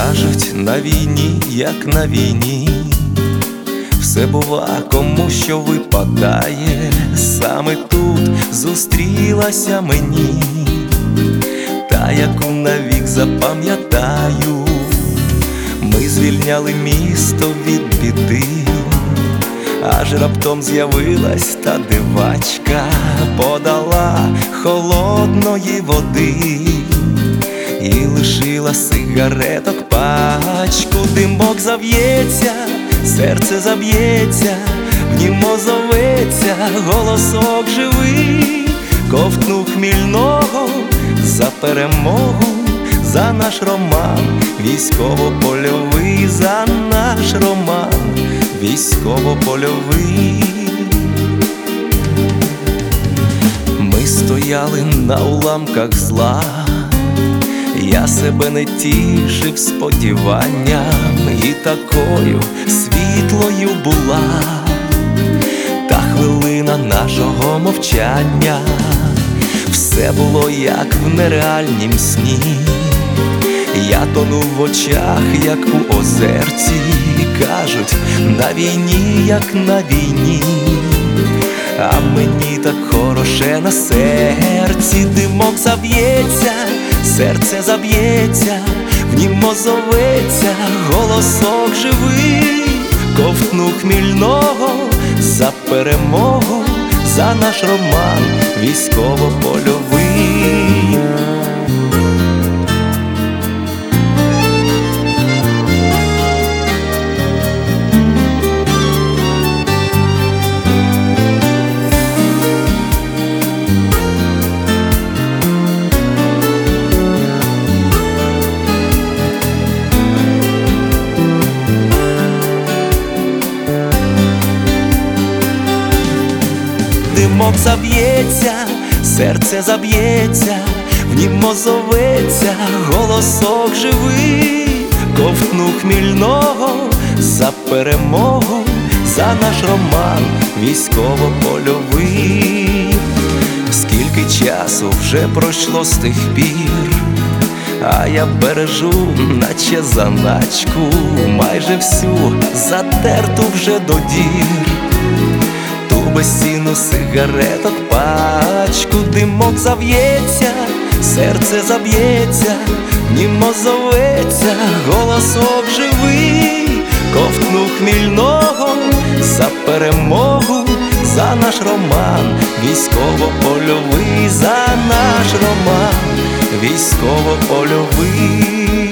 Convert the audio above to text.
Кажуть, на війні, як на війні, все бува, кому що випадає. Саме тут зустрілася мені та, яку навік запам'ятаю. Ми звільняли місто від біди, аж раптом з'явилась та дивачка, подала холодної води і лишила сигареток пачку. Димок зав'ється, серце заб'ється, в нім озоветься голосок живий. Ковтну хмільного за перемогу, за наш роман військово-польовий, за наш роман військово-польовий. Ми стояли на уламках зла, я себе не тішив сподіванням, і такою світлою була та хвилина нашого мовчання. Все було як в нереальнім сні, я тонув в очах, як у озерці. Кажуть, на війні, як на війні, а мені так хороше на серці. Димок заб'ється, серце заб'ється, в нім озоветься голосок живий. Ковтну хмільного за перемогу, за наш роман військово-польовий. Димок заб'ється, серце заб'ється, в нім озоветься голосок живий. Ковтну хмільного за перемогу, за наш роман військово-польовий. Скільки часу вже пройшло з тих пір, а я бережу, наче заначку, майже всю затерту вже до дір безцінну сигареток пачку. Димок зав'ється, серце заб'ється, в нім озоветься голосок живий. Ковтну хмільного за перемогу, за наш роман військово-польовий, за наш роман військово-польовий.